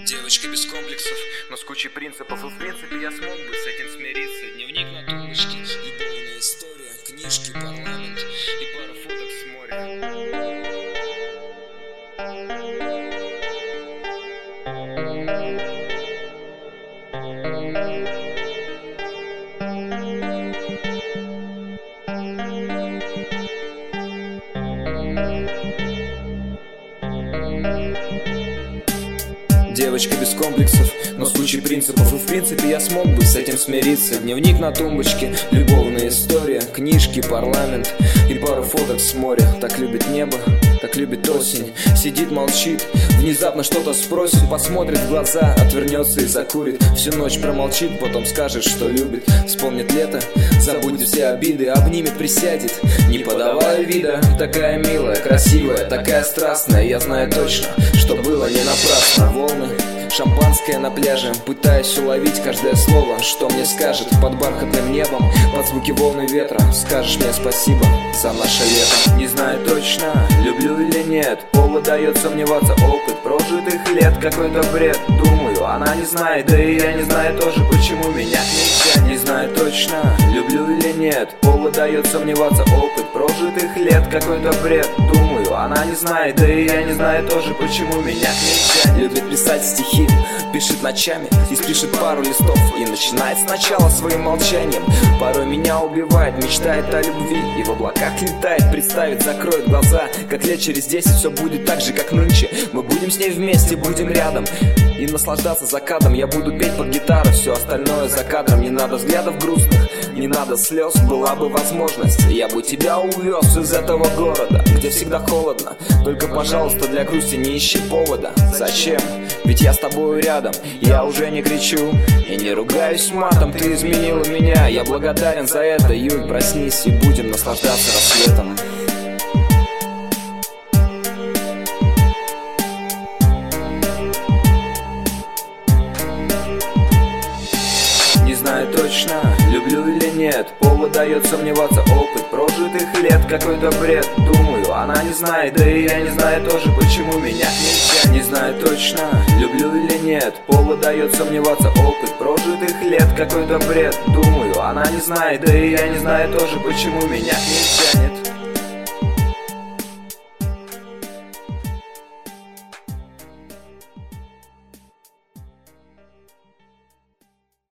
Девочка без комплексов, но с кучей принципов. И в принципе я смог бы с этим смириться. Дневник на тумбочке, любовная история, книжки, парламент и пара фоток с моря. Девочка без комплексов, но с кучей принципов. И в принципе я смог бы с этим смириться. Дневник на тумбочке, любовная история, книжки, парламент и пару фоток с моря. Так любит небо, так любит осень. Сидит, молчит, внезапно что-то спросит. Посмотрит в глаза, отвернется и закурит. Всю ночь промолчит, потом скажет, что любит. Вспомнит лето, забудет все обиды. Обнимет, присядет, не подавая вида. Такая милая, красивая, такая страстная. Я знаю точно, что было не напрасно. Волны, шампанское на пляже, пытаясь уловить каждое слово, что мне скажет под бархатным небом, под звуки волны ветра. Скажешь мне спасибо за наше лето. Не знаю точно, люблю или нет, повод дает сомневаться. Опыт прожитых лет, какой-то бред. Думаю, она не знает, да и я не знаю тоже, почему меня нельзя. Не знаю точно, люблю или нет, повод дает сомневаться. Опыт прожитых лет, какой-то бред. Думаю, она не знает, да и я не знаю тоже, почему меня нельзя. Любит писать стихи, пишет ночами и спишет пару листов. И начинает сначала своим молчанием. Порой меня убивает, мечтает о любви и в облаках летает. Представит, закроет глаза, как лет через 10 все будет так же, как нынче. Мы будем с ней вместе, будем рядом и наслаждаться закатом. Я буду петь под гитару, все остальное за кадром. Не надо взглядов грустных, не надо слез. Была бы возможность, я бы тебя увез из этого города, где всегда холодно. Только, пожалуйста, для грусти не ищи повода. Зачем? Ведь я с тобою рядом. Я уже не кричу и не ругаюсь матом. Ты изменила меня, я благодарен за это. Юль, проснись и будем наслаждаться рассветом. Не знаю точно, люблю или нет, повод дает сомневаться. Опыт прожитых лет, какой-то бред. Думаю, она не знает, да и я не знаю тоже, почему меня нельзя. Не знаю точно, люблю или нет, повод дает сомневаться. Опыт прожитых лет, какой-то бред. Думаю, она не знает, да и я не знаю тоже, почему меня не тянет.